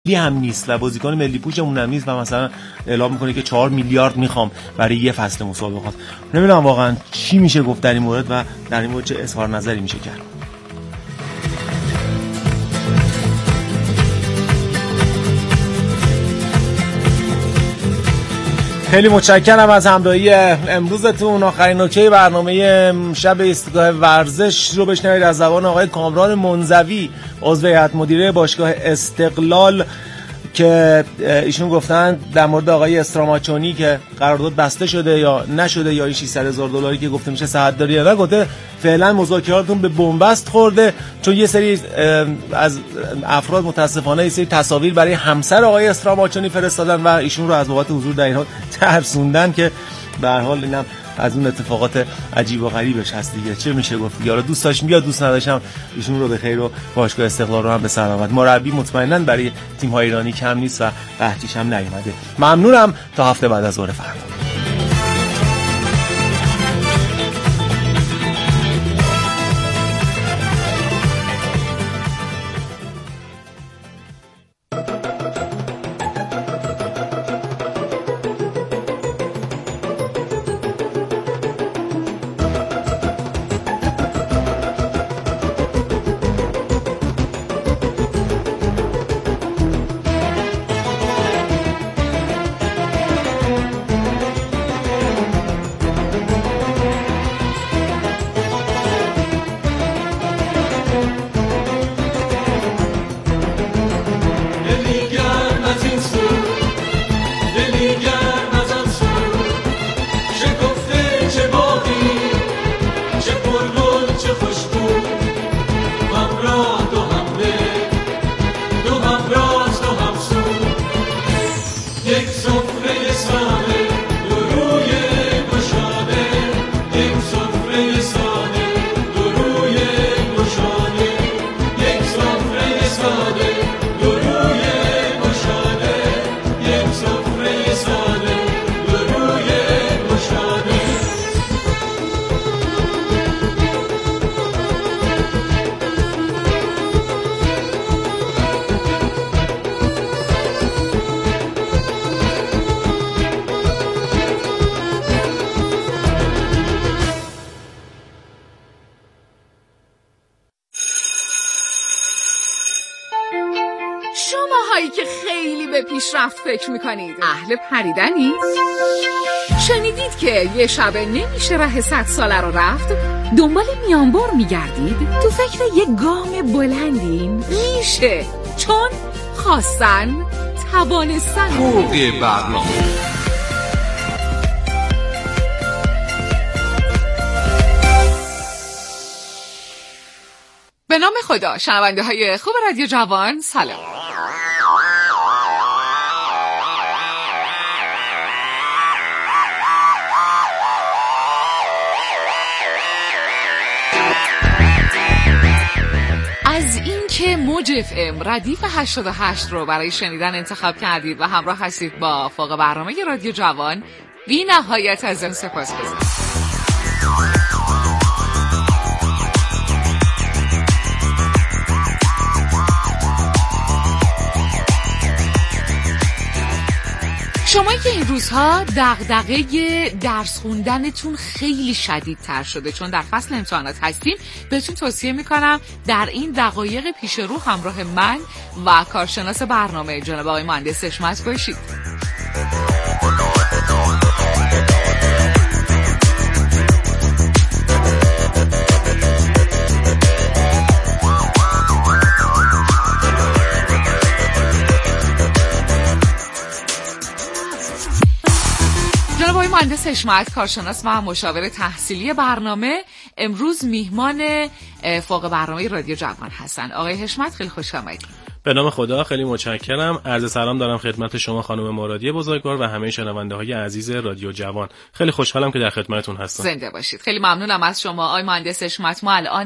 هم نیست و بازیکن ملی پوشمون هم نیست و مثلا اعلام میکنه که 4 میلیارد میخوام برای یه فصل مسابقات. نمیدونم واقعا چی میشه گفت در این مورد و در این مورد چه اظهار نظری میشه کرد. خیلی متشکرم از همراهی امروزتون. آخرین نکته برنامه شب ایستگاه ورزش رو بشنوید از زبان آقای کامران منزوی، عضو هیئت مدیره باشگاه استقلال، که ایشون گفتن در مورد آقای استراماچونی که قرارداد بسته شده یا نشده یا این $600,000 که گفته میشه صحت داره یا نه، گفته فعلا مذاکراتون به بنبست خورده، چون یه سری از افراد متاسفانه یه سری تصاویر برای همسر آقای استراماچونی فرستادن و ایشون رو از بابت حضور در اینها ترسوندن، که به هر حال اینم از اون اتفاقات عجیب و غریبش هست دیگه. چه میشه گفت، یارو دوست داشتم یا دوست نداشتم ایشون رو به خیر و باشگاه استقلال رو هم به سلامت. مربی مطمئناً برای تیم‌های ایرانی کم نیست و قحطیش هم نیومده. ممنونم، تا هفته بعد از ظهر فردا. فکر میکنید اهل پریدنید؟ شنیدید که یه شب نمیشه ره 100 ساله رو رفت؟ دنبال میانبر میگردید؟ تو فکر یه گام بلندین؟ میشه، چون خواستن توانستن. فوق برنامه. به نام خدا، شنونده های خوب رادیو جوان، سلام. از این که موج اف ام ردیف 88 رو برای شنیدن انتخاب کردید و همراه هستید با فوق برنامه رادیو جوان، بی نهایت از این سپاسگزارم. شما که این روزها دغدغه درس خوندنتون خیلی شدیدتر شده چون در فصل امتحانات هستیم، بهتون توصیه میکنم در این دقایق پیش رو همراه من و کارشناس برنامه جناب آقای مهندس حشمت باشید. مهندس حشمت، کارشناس و مشاور تحصیلی برنامه، امروز میهمان فوق برنامه رادیو جوان هستن. آقای حشمت خیلی خوش آمدید. به نام خدا، خیلی متشکرم. عرض سلام دارم خدمت شما خانم مرادی بزرگوار و همه شنونده‌های عزیز رادیو جوان. خیلی خوشحالم که در خدمتتون هستم. زنده باشید. خیلی ممنونم از شما آقای مهندس حشمت. ما الان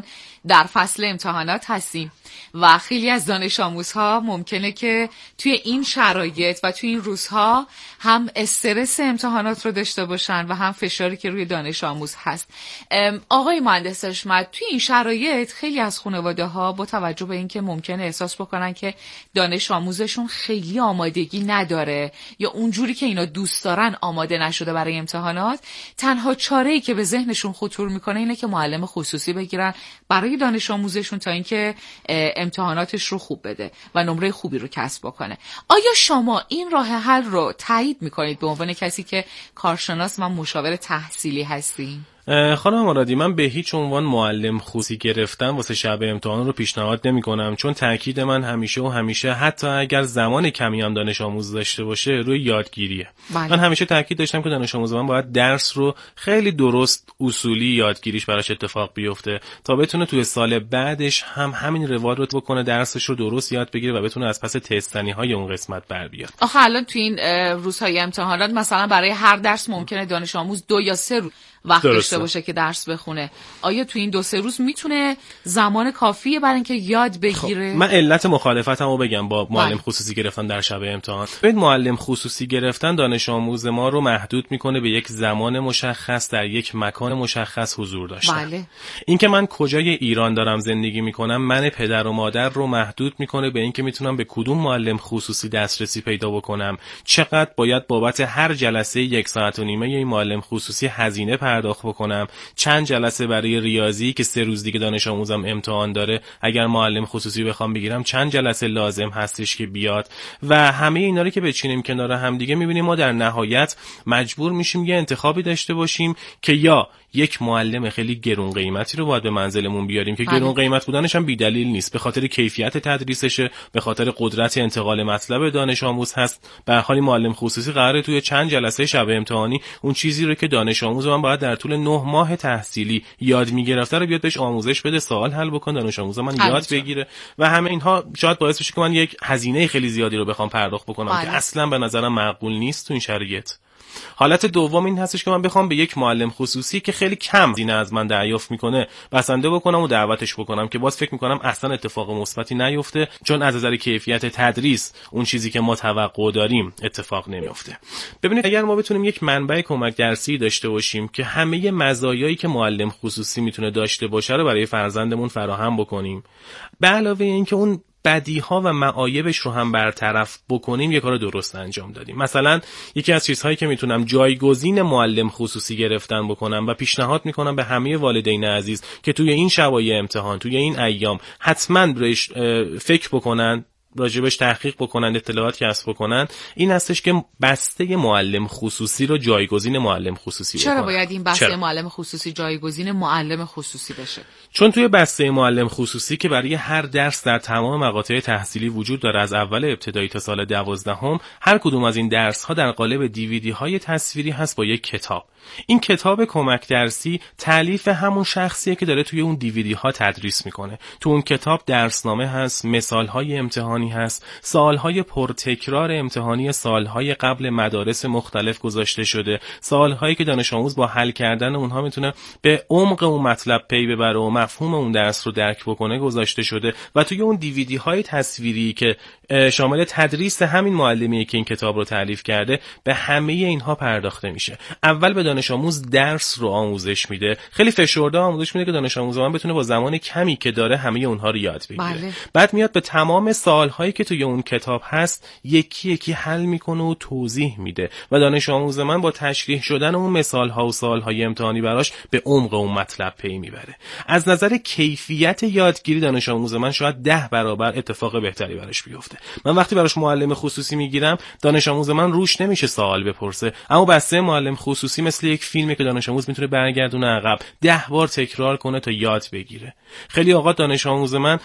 در فصل امتحانات هستیم و خیلی از دانش آموزها ممکنه که توی این شرایط و توی این روزها هم استرس امتحانات رو داشته باشن و هم فشاری که روی دانش آموز هست. آقای مهندس حشمت، توی این شرایط خیلی از خانواده ها با توجه به اینکه ممکنه احساس بکنن که دانش آموزشون خیلی آمادگی نداره یا اونجوری که اینا دوست دارن آماده نشده برای امتحانات، تنها چاره‌ای که به ذهنشون خطور میکنه اینه که معلم خصوصی بگیرن برای دانش آموزشون تا اینکه امتحاناتش رو خوب بده و نمره خوبی رو کسب بکنه. آیا شما این راه حل رو تایید میکنید به عنوان کسی که کارشناس و مشاور تحصیلی هستین؟ خانم مرادی، من به هیچ عنوان معلم خصوصی گرفتن واسه شب امتحان رو پیشنهاد نمی‌کنم، چون تاکید من همیشه حتی اگر زمان کمی هم دانش آموز داشته باشه روی یادگیریه. من همیشه تاکید داشتم که دانش آموز من باید درس رو خیلی درست اصولی یادگیریش براش اتفاق بیفته تا بتونه توی سال بعدش هم همین روال رو بکنه، درسش رو درست یاد بگیره و بتونه از پس تستنی‌های اون قسمت بر بیاد. آخه الان تو این روزهای امتحانات مثلا برای هر درس ممکنه دانش آموز 2 یا 3 روز وقت داشته باشه که درس بخونه. آیا تو این 2-3 روز میتونه زمان کافیه برای اینکه یاد بگیره؟ من علت مخالفتمو بگم با معلم خصوصی گرفتن در شب امتحان. ببین، معلم خصوصی گرفتن دانش آموز ما رو محدود میکنه به یک زمان مشخص در یک مکان مشخص حضور داشتن. بله. اینکه من کجای ایران دارم زندگی میکنم من پدر و مادر رو محدود میکنه به اینکه میتونم به کدوم معلم خصوصی دسترسی پیدا بکنم، چقدر باید بابت هر جلسه 1.5 ساعت این معلم خصوصی هزینه پرداخت بکنم، چند جلسه برای ریاضی که 3 روز دیگه دانش آموزم امتحان داره اگر معلم خصوصی بخوام بگیرم چند جلسه لازم هستش که بیاد و همه اینا رو که بچینیم کنار هم دیگه میبینیم ما در نهایت مجبور میشیم یه انتخابی داشته باشیم که یا یک معلم خیلی گرون قیمتی رو باید به منزلمون بیاریم که گرون قیمت بودنش هم بی‌دلیل نیست، به خاطر کیفیت تدریسشه، به خاطر قدرت انتقال مطلب دانش آموز هست. به هر حال معلم خصوصی قراره توی چند جلسه شب امتحانی اون چیزی رو که دانش آموز من باید در طول 9 ماه تحصیلی یاد میگرفته رو بیاد بهش آموزش بده، سوال حل بکنه، دانش آموز من یاد بگیره و همه اینها شاید باعث بشه که من یک هزینه خیلی زیادی رو بخوام پرداخت بکنم که اصلا به نظرم معقول نیست تو این شرایط. حالت دوم این هستش که من بخوام به یک معلم خصوصی که خیلی کم هزینه از من دریافت میکنه بسنده بکنم و دعوتش بکنم که باز فکر میکنم اصلا اتفاق مثبتی نیفته، چون از نظر کیفیت تدریس اون چیزی که ما توقع داریم اتفاق نمیفته. ببینید، اگر ما بتونیم یک منبع کمک درسی داشته باشیم که همه مزایایی که معلم خصوصی میتونه داشته باشه رو برای فرزندمون فراهم بکنیم، به علاوه اینکه اون بدیها و معایبش رو هم برطرف بکنیم، یک کار درست انجام دادیم. مثلا یکی از چیزهایی که میتونم جایگزین معلم خصوصی گرفتن بکنم و پیشنهاد میکنم به همه والدین عزیز که توی این شبای امتحان، توی این ایام حتما بهش فکر بکنن، راجبش تحقیق بکنن، اطلاعات کسب بکنن، این هستش که بسته معلم خصوصی رو جایگزین معلم خصوصی بکنن. چرا باید این بسته معلم خصوصی جایگزین معلم خصوصی بشه؟ چون توی بسته معلم خصوصی که برای هر درس در تمام مقاطع تحصیلی وجود داره، از اول ابتدایی تا سال 12، هر کدوم از این درس ها در قالب دیویدی های تصویری هست با یک کتاب. این کتاب کمک درسی تالیف همون شخصیه که داره توی اون دیویدی ها تدریس میکنه. تو اون کتاب درسنامه هست، مثال های امتحانی هست، سوال های پرتکرار امتحانی سالهای قبل مدارس مختلف گذاشته شده، سوال هایی که دانش آموز با حل کردن اونها میتونه به عمق اون مطلب پی ببره و مفهوم اون درس رو درک بکنه گذاشته شده و توی اون دیویدی های تصویری که شامل تدریس همین معلمیه که این کتاب رو تالیف کرده به همه اینها پرداخته میشه. اول به دانش آموز درس رو آموزش میده، خیلی فشرده آموزش میده که دانش آموز من بتونه با زمان کمی که داره همه اونها رو یاد بگیره. بعد میاد به تمام سوالهایی که توی اون کتاب هست یکی یکی حل میکنه و توضیح میده و دانش آموز من با تشریح شدن اون مثالها و سوالهای امتحانی براش به عمق اون مطلب پی میبره. از نظر کیفیت یادگیری دانش آموز من شاید 10 برابر اتفاق بهتری براش بیفته. من وقتی براش معلم خصوصی میگیرم، دانش آموز من روش نمیشه سوال بپرسه، اما بسته معلم خصوصی مثل یک فیلمه که دانش آموز میتونه برگردونه عقب 10 بار تکرار کنه تا یاد بگیره. خیلی اوقات دانش آموز من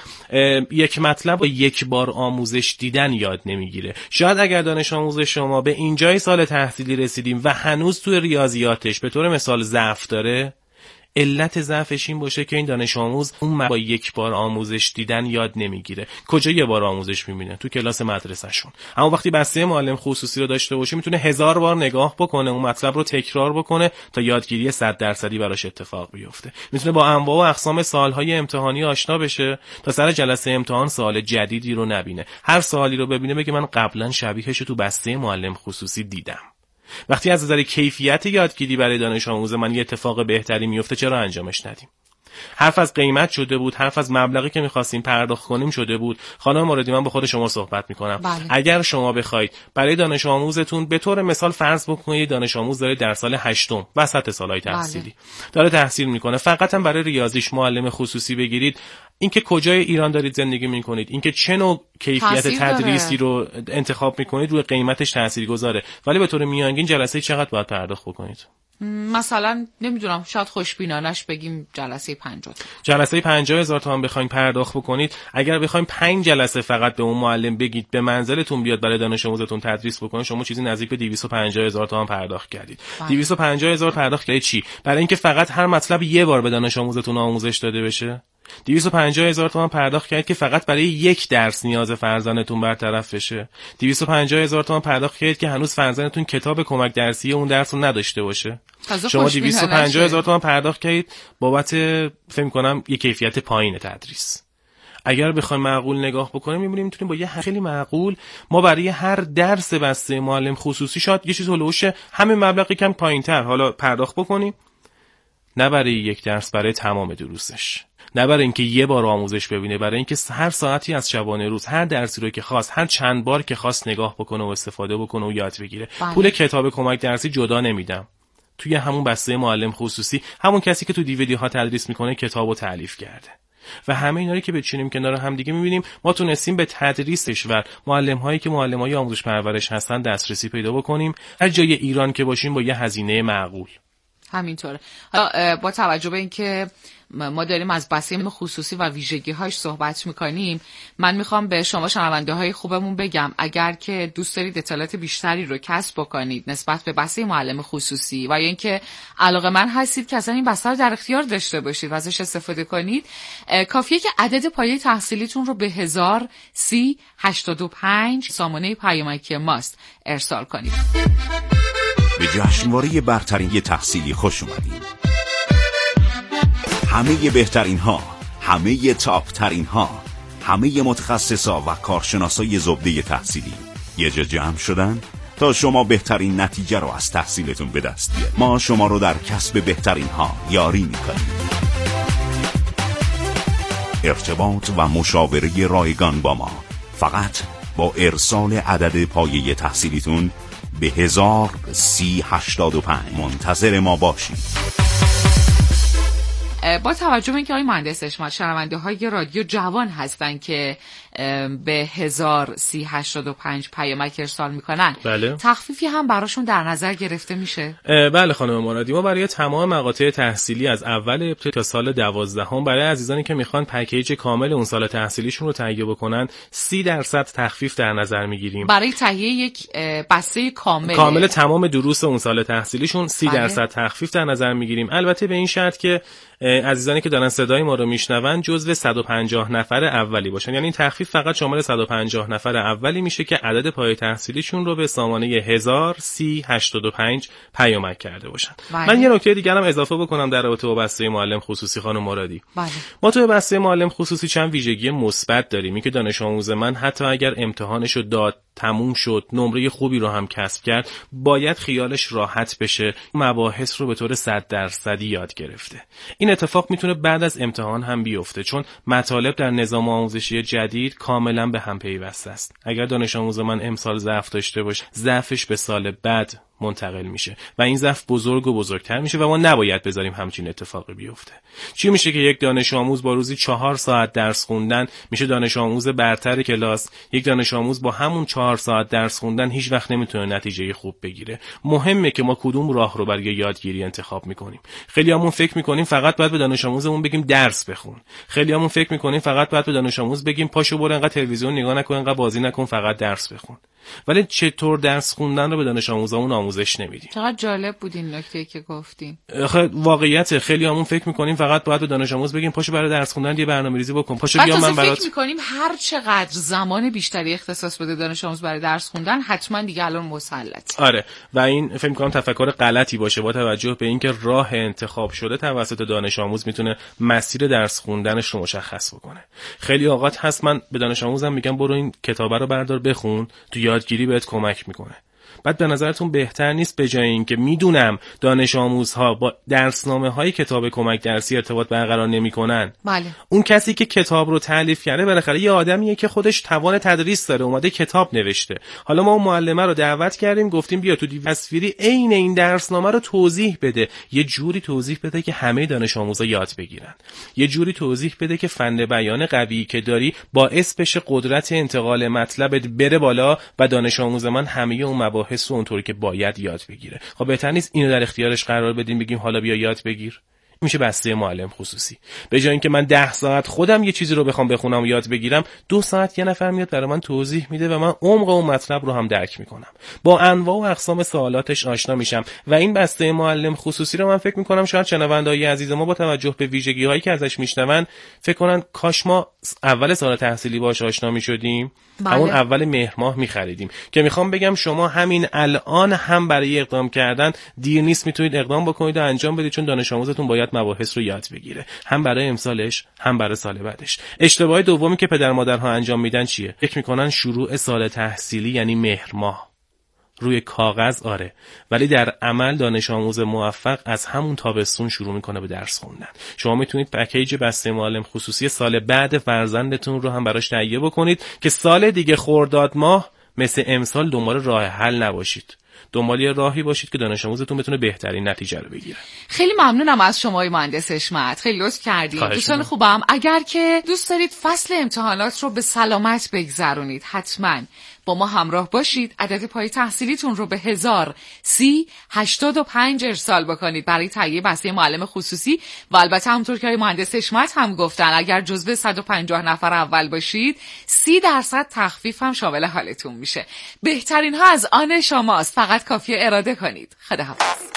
یک مطلب رو 1 بار آموزش دیدن یاد نمیگیره. شاید اگر دانش آموز شما به اینجای سال تحصیلی رسیدیم و هنوز توی ریاضیاتش به طور مثال ضعف داره، علت ضعفش این باشه که این دانش آموز اون با یک بار آموزش دیدن یاد نمیگیره. کجا یه بار آموزش میبینه؟ تو کلاس مدرسه‌شون. اما وقتی بسته معلم خصوصی رو داشته باشه میتونه 1000 بار نگاه بکنه، اون مطلب رو تکرار بکنه تا یادگیری 100% براش اتفاق بیفته. میتونه با انواع و اقسام سوال‌های امتحانی آشنا بشه تا سر جلسه امتحان سوال جدیدی رو نبینه. هر سوالی رو ببینه بگه من قبلا شبیهش تو بسته معلم خصوصی دیدم. وقتی از نظر کیفیت یادگیری برای دانش آموز من یه اتفاق بهتری میفته، چرا انجامش ندیم؟ حرف از قیمت شده بود، حرف از مبلغی که می‌خواستیم پرداخت کنیم شده بود. خانم موردی، من با خود شما صحبت می‌کنم. بله. اگر شما بخواید برای دانش آموزتون به طور مثال فرض بکنید دانش آموز داره در سال 8م وسط سال‌های تحصیلی داره تحصیل می‌کنه، فقط هم برای ریاضیش معلم خصوصی بگیرید، اینکه کجای ایران دارید زندگی می‌کنید، اینکه چه نوع کیفیت تدریسی رو انتخاب می‌کنید روی قیمتش تاثیرگذاره. ولی به طور میانگین جلسه چقدر باید پرداخت بکنید؟ مثلا نمیدونم، شاید خوشبینانش بگیم جلسه 50. جلسه 50,000 تومان بخواید پرداخت بکنید، اگر بخواید 5 جلسه فقط به اون معلم بگید به منزلتون بیاد برای دانش آموزتون تدریس بکنه، شما چیزی نزدیک به 250,000 تومان پرداخت کردید. 250,000 پرداخت کردید چی؟ برای اینکه فقط هر مطلب یه بار به دانش آموزتون آموزش داده بشه. 250,000 تومان پرداخت کرد که فقط برای یک درس نیاز فرزندتون برطرف بشه. 250,000 تومان پرداخت کرد که هنوز فرزندتون کتاب کمک درسی اون درس رو نداشته باشه. شما 250,000 تومان پرداخت کردید بابت فکر می‌کنم یک کیفیت پایین تدریس. اگر بخوایم معقول نگاه بکنیم می‌بینیم میتونیم با یه خیلی معقول ما برای هر درس بسته معلم خصوصی شاید یه چیز هولوش همین مبلغی کم پایین‌تر حالا پرداخت بکنیم، نه برای یک درس، برای تمام دروسش. نه برای اینکه یه بار آموزش ببینه، برای اینکه هر ساعتی از شبانه روز هر درسی رو که خواست، هر چند بار که خواست نگاه بکنه و استفاده بکنه و یاد بگیره. پول کتاب کمک درسی جدا نمیدم. توی همون بسته معلم خصوصی همون کسی که تو دیویدی ها تدریس میکنه کتابو تألیف کرده. و همه اینا رو که بچینیم کنار هم دیگه میبینیم ما تونستیم به تدریس کشور معلم هایی که معلم های آموزش پرورش هستن دسترسی پیدا بکنیم، هر جای ایران که باشیم با یه هزینه معقول. همینطوره. با توجه به اینکه ما داریم از بسته خصوصی و ویژگی‌هاش صحبت می‌کنیم، من می‌خوام به شما شنونده‌های خوبمون بگم اگر که دوست دارید اطلاعات بیشتری رو کسب بکنید نسبت به بسته معلم خصوصی و یا اینکه علاقه‌مند هستید که اصلا این بسته رو در اختیار داشته باشید و ازش استفاده کنید، کافیه که عدد پایه تحصیلیتون رو به 1000-3085 سامانه پیامکی ماست ارسال کنید. به جشنواره برترین تحصیلی خوش اومدید. همه بهترین ها، همه تاپ ترین ها، همه متخصصا و کارشناسای زبده تحصیلی یه جا جمع شدن تا شما بهترین نتیجه رو از تحصیلتون به دست بیارید. ما شما رو در کسب بهترین ها یاری میکنیم. ارتباط و مشاوره رایگان با ما فقط با ارسال عدد پایه تحصیلیتون به 1000-3085 منتظر ما باشید. با توجه به اینکه آقای مهندس حشمت شنونده های رادیو جوان هستن که به 1000-3085 پیامک ارسال میکنن، بله. تخفیفی هم براشون در نظر گرفته میشه؟ بله خانم مرادی، ما برای تمام مقاطع تحصیلی از اول ابتدایی تا سال 12 برای عزیزانی که میخوان پکیج کامل اون سال تحصیلیشون رو تهیه بکنن 30% تخفیف در نظر میگیریم. برای تهیه یک بسته کامل تمام دروس اون سال تحصیلیشون 30% تخفیف در نظر میگیریم. البته به این شرط که عزیزانی که دارن صدای ما رو میشنون جزو 150 نفر اولی باشن، یعنی این تخفیف فقط شامل 150 نفر اولی میشه که عدد پایه تحصیلیشون رو به سامانه 1000-3085 پیامک کرده باشن. من یه نکته دیگه هم اضافه بکنم در رابطه با بسته معلم خصوصی خانم مرادی. ما تو بسته معلم خصوصی چند ویژگی مثبت داریم. این که دانش آموز من حتی اگر امتحانش رو داد، تموم شد، نمره خوبی رو هم کسب کرد، باید خیالش راحت بشه مباحث رو به طور 100% یاد گرفته. این اتفاق میتونه بعد از امتحان هم بیفته، چون مطالب در نظام آموزشی جدید کاملا به هم پیوسته است. اگر دانش آموز من امسال ضعف داشته باشه، ضعفش به سال بعد منتقل میشه و این ضعف بزرگ و بزرگتر میشه و ما نباید بذاریم همچین اتفاقی بیفته. چی میشه که یک دانش آموز با روزی 4 ساعت درس خوندن میشه دانش آموز برتر کلاس، یک دانش آموز با همون 4 ساعت درس خوندن هیچ وقت نمیتونه نتیجه خوب بگیره. مهمه که ما کدوم راه رو برای یادگیری انتخاب میکنیم. خیلیامون فکر میکنیم فقط باید به دانش آموزمون بگیم درس بخون. خیلیامون فکر میکنیم فقط باید به دانش آموز بگیم پاشو برو انقدر تلویزیون نگاه نکن، انقدر بازی نکن، فقط درس بخون. ولی چطور درس خوندن رو به دانش آموزامون آموزش نمیدیم. چقدر جالب بود این نکته‌ای که گفتین. واقعیت خیلی همون فکر میکنیم فقط باید به دانش آموز بگیم پاشو برای درس خوندن یه برنامه‌ریزی بکن، پاشو بیا من برات. فکر میکنیم هر چقدر زمان بیشتری اختصاص بده دانش آموز برای درس خوندن حتما دیگه الان مسلط. آره و این فکر میکنم تفکر غلطی باشه با توجه به اینکه راه انتخاب شده توسط دانش آموز میتونه مسیر درس خوندنش رو مشخص بکنه. خیلی اوقات هست من به دانش آموزم میگم برو این کتابه رو بردار بخون، تو یادگیری بهت کمک میکنه. بعد به نظرتون بهتر نیست به جای اینکه میدونم دانش آموزها با درسنامه‌های کتاب کمک درسی ارتباط برقرار نمی‌کنن، بله. اون کسی که کتاب رو تألیف کرده بالاخره یه آدمیه که خودش توان تدریس داره، اومده کتاب نوشته. حالا ما اون معلمه رو دعوت کردیم گفتیم بیا تو تصویری عین این درسنامه رو توضیح بده، یه جوری توضیح بده که همه دانش آموزا یاد بگیرن، یه جوری توضیح بده که فن بیان قوی که داری باعث بشه قدرت انتقال مطلبت بره بالا و دانش آموز من همه اون مباحث رو اونطوری که باید یاد بگیره. خب بهتر نیست اینو در اختیارش قرار بدیم بگیم حالا بیا یاد بگیر؟ میشه بسته معلم خصوصی. به جای اینکه من 10 ساعت خودم یه چیزی رو بخوام بخونم و یاد بگیرم، 2 ساعت یه نفر میاد برای من توضیح میده و من عمق اون مطلب رو هم درک میکنم. با انواع و اقسام سوالاتش آشنا میشم و این بسته معلم خصوصی رو من فکر میکنم شاید شنونده‌های عزیز ما با توجه به ویژگی‌هایی که ازش میشنون فکر کنن کاش ما اول سال تحصیلی باهاش آشنا میشدیم. بله. همون اول مهر ماه می‌خریدیم که میخوام بگم شما همین الان هم برای اقدام کردن دیر نیست، میتونید اقدام بکنید و انجام بدید، چون دانش آموزتون باید مباحث رو یاد بگیره، هم برای امسالش هم برای سال بعدش. اشتباه دومی که پدر مادرها انجام میدن چیه؟ فکر میکنن شروع سال تحصیلی یعنی مهر ماه. روی کاغذ آره، ولی در عمل دانش آموز موفق از همون تابستون شروع میکنه به درس خوندن. شما میتونید پکیج بسته معلم خصوصی سال بعد فرزندتون رو هم براش تهیه بکنید که سال دیگه خرداد ماه مثل امسال دنبال راه حل نباشید، دنبال یه راهی باشید که دانش آموزتون بتونه بهترین نتیجه رو بگیره. خیلی ممنونم از شما مهندس حشمت، خیلی لطف کردید. دوستان خوبم، اگر که دوست دارید فصل امتحانات رو به سلامت بگذرونید حتما با ما همراه باشید. عدد پای تحصیلیتون رو به 103085 ارسال بکنید برای تهیه بسته معلم خصوصی و البته همونطور که مهندس حشمت هم گفتن اگر جزو 150 نفر اول باشید 30% تخفیف هم شامل حالتون میشه. بهترین ها از آن شماست، فقط کافیه اراده کنید. خداحافظ.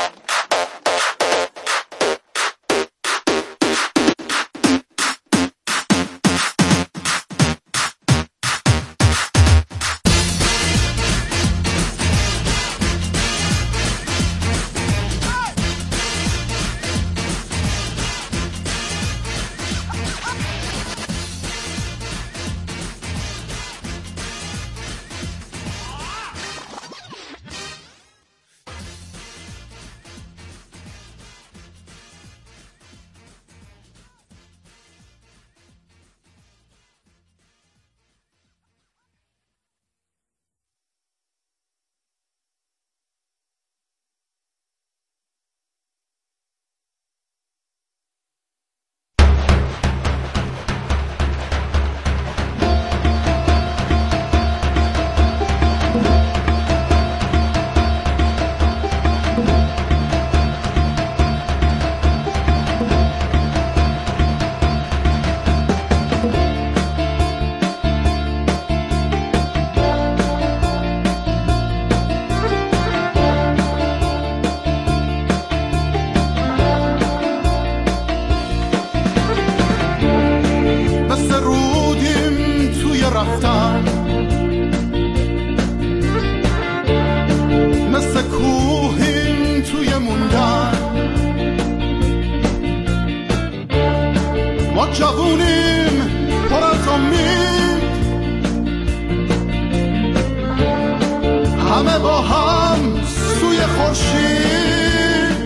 همه با هم سوی خورشید،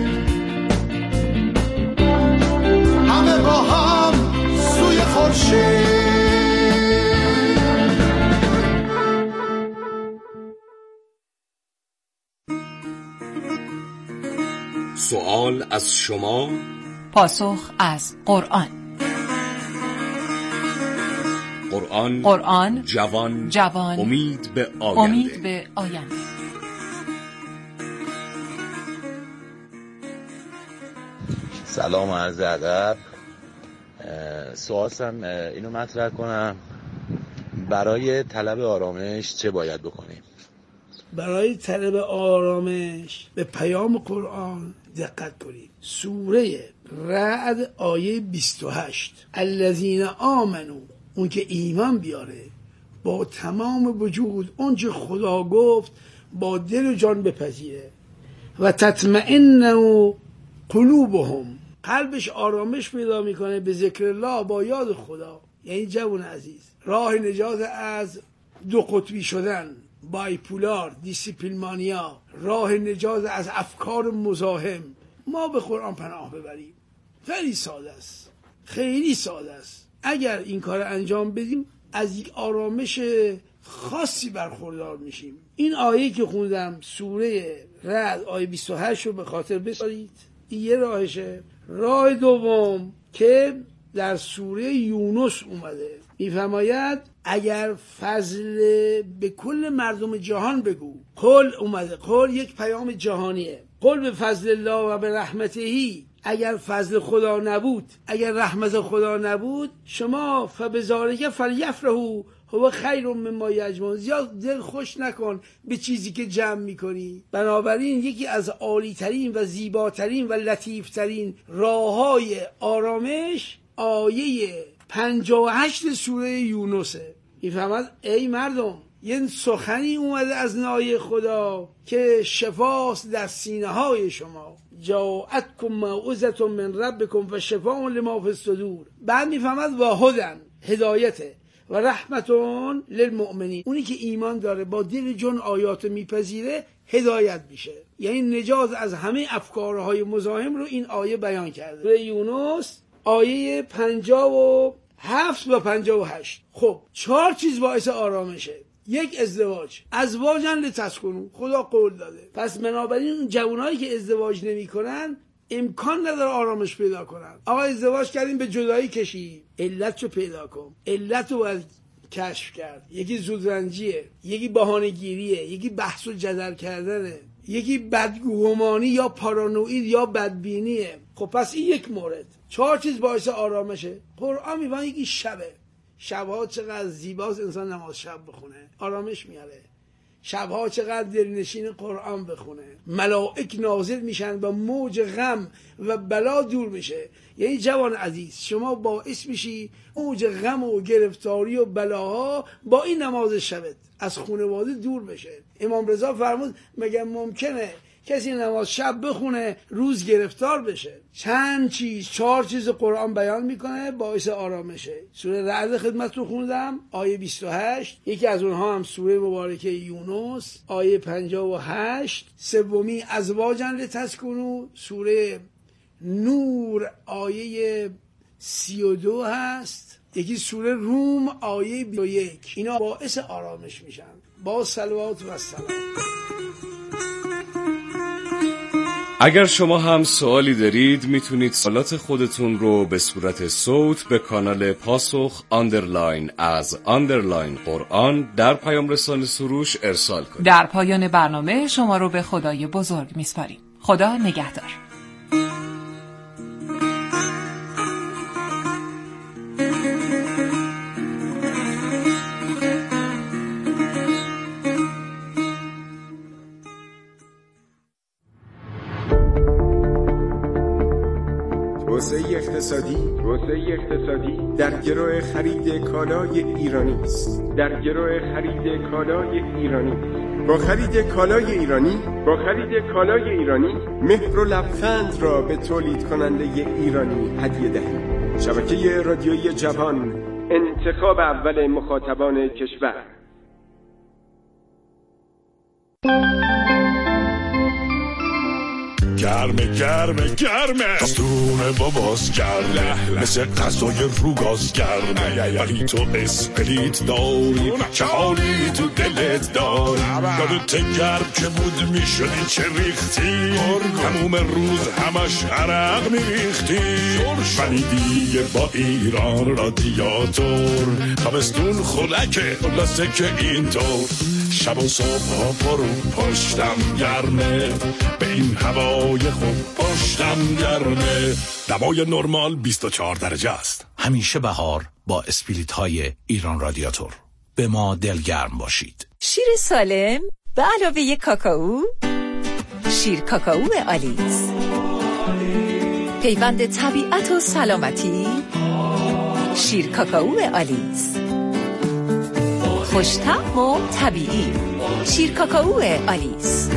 همه با هم سوی خورشید. سوال از شما، پاسخ از قرآن. قرآن جوان امید به آینده. سلام و عرض ادب. سوالم اینو مطرح کنم، برای طلب آرامش چه باید بکنیم؟ برای طلب آرامش به پیام قرآن دقت کنید. سوره رعد آیه 28 الذین آمنو، اون که ایمان بیاره با تمام وجود اون چه خدا گفت با دل و جان بپذیره و تطمئن قلوبهم، قلبش آرامش پیدا میکنه به ذکر الله، با یاد خدا. یعنی جوان عزیز، راه نجات از دو قطبی شدن، بایپولار، دیسیپلمانیا، راه نجات از افکار مزاحم، ما به قرآن پناه ببریم. خیلی ساده است، خیلی ساده است. اگر این کار انجام بدیم از یک آرامش خاصی برخوردار میشیم. این آیه که خوندم سوره رعد آیه 28 رو به خاطر بسارید. این یه راهشه. راه دوم که در سوره یونس اومده، میفرماید اگر فضل به کل مردم جهان بگو. قل اومده، قل یک پیام جهانیه. قل به فضل الله و به رحمتهی، اگر فضل خدا نبود، اگر رحمت خدا نبود، شما فبذالک فلیفرحوا هو خیر مما یجمعون، زیاد دل خوش نکن به چیزی که جمع میکنی. بنابراین یکی از عالی ترین و زیباترین و لطیف ترین راههای آرامش آیه 58 سوره یونسه. میفهمد ای مردم، یه سخنی اومده از نای خدا که شفاست در سینه های شما. جاءتکم موعظة من ربکم و شفاء لما فی الصدور. بعد میفهمد و هدن، هدایته، و رحمتون للمؤمنین، اونی که ایمان داره با دل جون آیات میپذیره هدایت میشه. یعنی نجات از همه افکارهای مزاحم رو این آیه بیان کرده. سوره یونس آیه 57 و 58. خب 4 چیز باعث آرامشه. یک، ازدواج. ازواجا لتسکنوا، خدا قول داده. پس بنابراین اون جوانایی که ازدواج نمیکنن امکان نداره آرامش پیدا کنن. آقا ازدواج کردیم به جدایی کشید، علتشو پیدا کن. علتو باید کشف کرد. یکی زودرنجیه، یکی بهانه‌گیریه، یکی بحث و جدل کردنه، یکی بدگمانی یا پارانوید یا بدبینیه. خب پس این یک مورد. 4 چیز باعث آرامشه. قرآن میگه یکی شبه. شبها چقدر زیباست انسان نماز شب بخونه، آرامش میاره. شبها چقدر دلنشین قرآن بخونه، ملائک نازل میشن و موج غم و بلا دور میشه. یعنی جوان عزیز، شما باعث میشی موج غم و گرفتاری و بلاها با این نماز شبت از خانواده دور بشه. امام رضا فرمود مگه ممکنه کسی نماز شب بخونه روز گرفتار بشه؟ 4 چیز قرآن بیان میکنه باعث آرامشه. سوره رعد خدمتتون خوندم آیه 28، یکی از اونها هم سوره مبارکه یونس آیه 58، سومی ازواجا لتسکنوا سوره نور آیه 32 هست، یکی سوره روم آیه 21. اینا باعث آرامش میشن. با صلوات و سلام. اگر شما هم سوالی دارید میتونید سوالات خودتون رو به صورت صوت به کانال پاسخ از قرآن در پیام رسان سروش ارسال کنید. در پایان برنامه شما رو به خدای بزرگ میسپاریم. خدا نگهدار. توسعه اقتصادی در گرو خرید کالای ایرانی است. با خرید کالای ایرانی مهر و لبخند را به تولید کننده ایرانی هدیه دهید. شبکه رادیویی جوان، انتخاب اول مخاطبان کشور. گرمه دستون باباس گرمه، مثل غذای روگاز گرمه. ولی تو اسپریت داری چه حالی تو دلت داری. یادت گرم که بود میشدی چه ریختی، تموم روز همش عرق میریختی. ولی دیگه با ایران رادیاتور تابستون خلکه، خلاصه که اینطور شب و صبح ها برو پشتم گرمه، به این هوای خوب پشتم گرمه. دمای نرمال 24 درجه است. همیشه بهار با اسپریت های ایران رادیاتور. به ما دلگرم باشید. شیر سالم به علاوه کاکائو، شیر کاکائو آلیس، پیوند طبیعت و سلامتی. شیر کاکائو آلیس، خوش‌طعم و طبیعی. شیر کاکائو آلیس.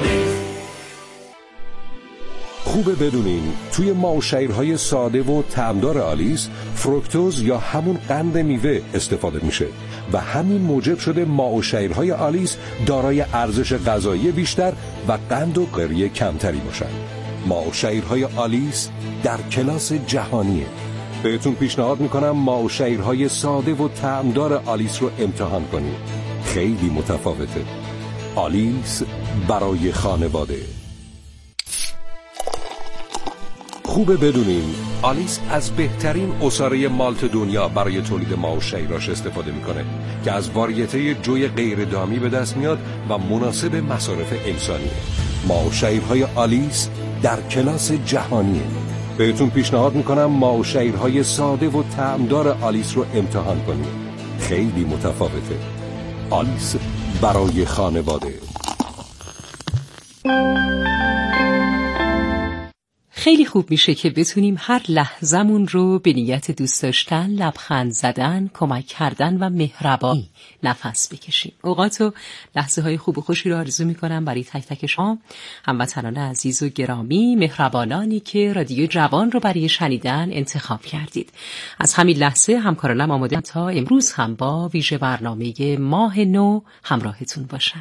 خوبه بدونین توی ماو شیرهای ساده و طعمدار آلیس فروکتوز یا همون قند میوه استفاده میشه و همین موجب شده ماو شیرهای آلیس دارای ارزش غذایی بیشتر و قند و قری کمتری باشن. ماو شیرهای آلیس در کلاس جهانیه. بهتون پیشنهاد میکنم ماو شیرهای ساده و طعمدار آلیس رو امتحان کنید. خیلی متفاوته. آلیس برای خانواده. خوبه بدونین آلیس از بهترین عصاره مالت دنیا برای تولید ماو شیراش استفاده میکنه که از واریته جوی غیر دامی به دست میاد و مناسب مصارف انسانیه. ماو شیرهای آلیس در کلاس جهانیه. بهتون پیشنهاد میکنم ماو شیرهای ساده و طعمدار آلیس رو امتحان کنید. خیلی متفاوته. آلیس برای خانواده. خیلی خوب میشه که بتونیم هر لحظمون رو به نیت دوست داشتن، لبخند زدن، کمک کردن و مهربانی نفس بکشیم. اوقات و لحظه های خوب و خوشی رو آرزو میکنم برای تک تک شما هموطنان عزیز و گرامی، مهربانانی که رادیو جوان رو برای شنیدن انتخاب کردید. از همین لحظه همکارانم آماده تا امروز هم با ویژه برنامه ماه نو همراهتون باشن.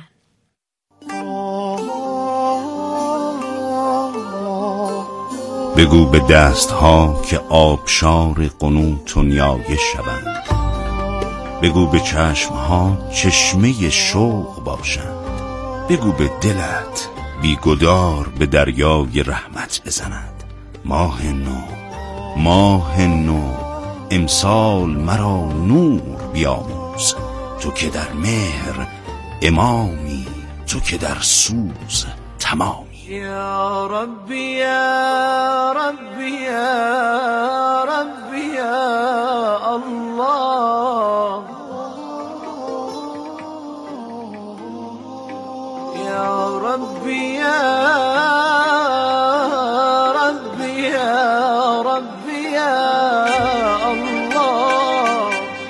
بگو به دستها که آبشار قنوت و نیایش شوند. بگو به چشمها چشمه شوق باشند. بگو به دلت بیگدار به دریای رحمت بزند. ماه نو، ماه نو، امسال مرا نور بیاموز. تو که در مهر امامی، تو که در سوز تمامی. یا ربی یا ربی یا ربی یا الله، یا ربی یا ربی یا ربی یا الله.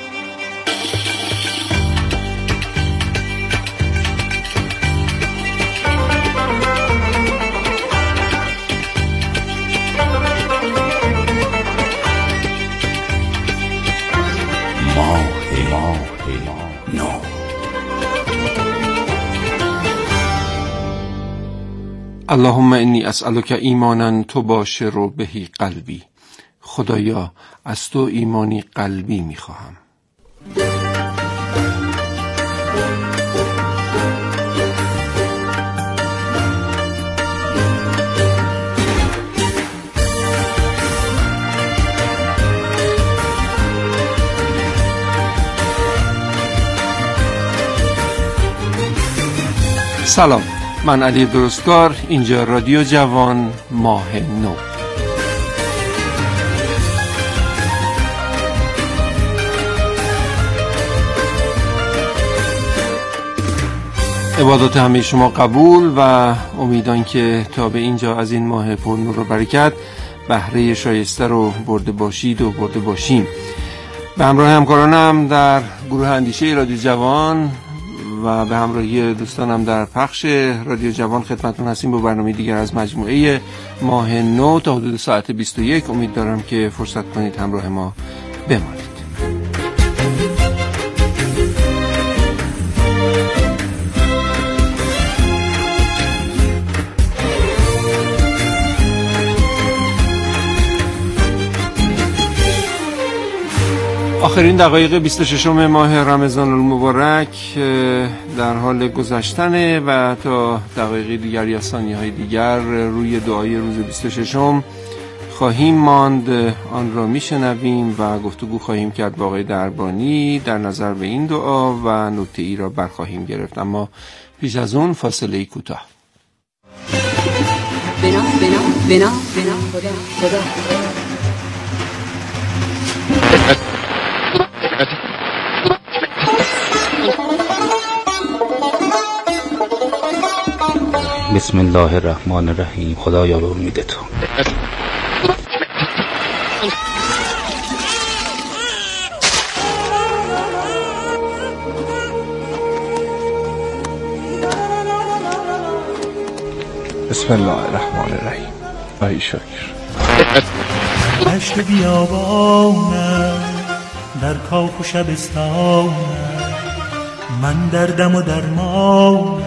اللهم انی اسألک ایمانا تباشر بهی قلبی. خدایا از تو ایمانی قلبی میخواهم. سلام، من علی درستکار، اینجا رادیو جوان، ماه نو. عبادات همه شما قبول و امیدان که تا به اینجا از این ماه پر نور و برکت بهره شایسته رو برده باشید و برده باشیم. به همراه همکارانم در گروه اندیشه رادیو جوان و به همراهی دوستانم در پخش رادیو جوان خدمتتون هستیم با برنامه دیگر از مجموعه ماه نو تا حدود ساعت 21. امید دارم که فرصت کنید همراه ما بمانید. آخرین دقایق 26 ماه رمضان المبارک در حال گذشتنه و تا دقایق دیگر یا ثانیه‌های دیگر روی دعای روز 26 خواهیم ماند. آن را میشنویم و گفتگو خواهیم کرد با آقای دربانی در نظر به این دعا و نکته ای را برخواهیم گرفت، اما پیش از اون فاصله کوتاه. بنا خدا بسم الله الرحمن الرحیم. خدایا به امید تو. بسم الله الرحمن الرحیم. ای شکر. دشت بیابانم در کاخ و شبستانم، من دردم و درمانم